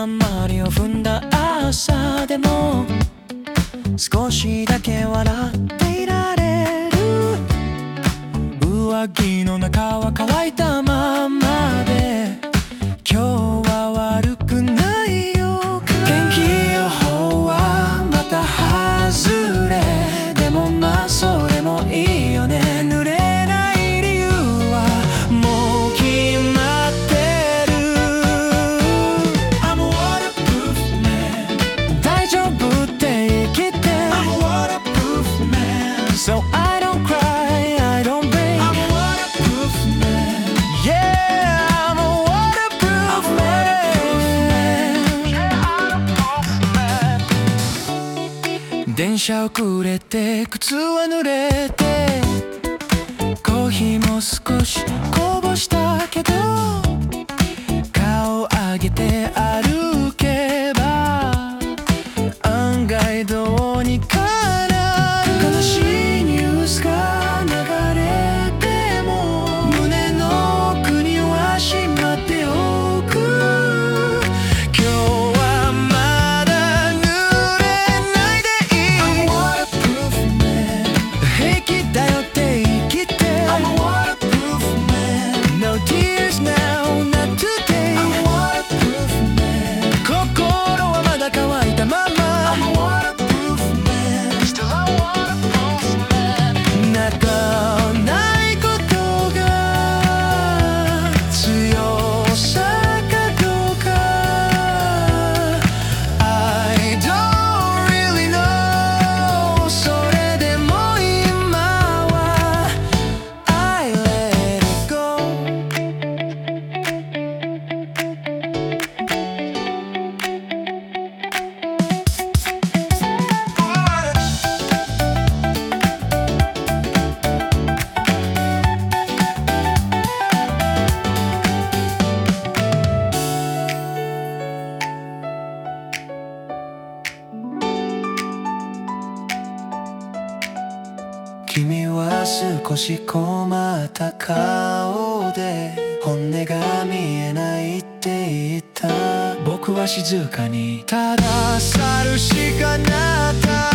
だまりを踏んだ朝でも少しだけ笑っていられる。上着の中は乾いたままで今日は悪くないよ。天気予報はまた外れ、でもまあそれもいいよね。濡れない理由はもう決まってる。 I'm a waterproof man。 大丈夫って生きて I'm a waterproof man。 So I don't cry, I don't break。 I'm a waterproof man。 Yeah, I'm a waterproof man。 電車遅れて靴は濡れてコーヒーも少しこぼしたけど顔上げて歩けば案外どうにかなる。悲しいニュースが流れても胸の奥にはしまっておく。今日はまだ濡れないでいい。 I'm a waterproof man。 平気だよって生きて I'm a waterproof man。 No tears now, not today。 I'm a waterproof man。 心はまだ乾いたまま I'm a waterproof man。 Still a waterproof man。 泣かないことが強さかどうか I don't really know。 それでも今は I let it go。 君は少し困った顔で本音が見えないって言った。僕は静かにただ去るしかなかった。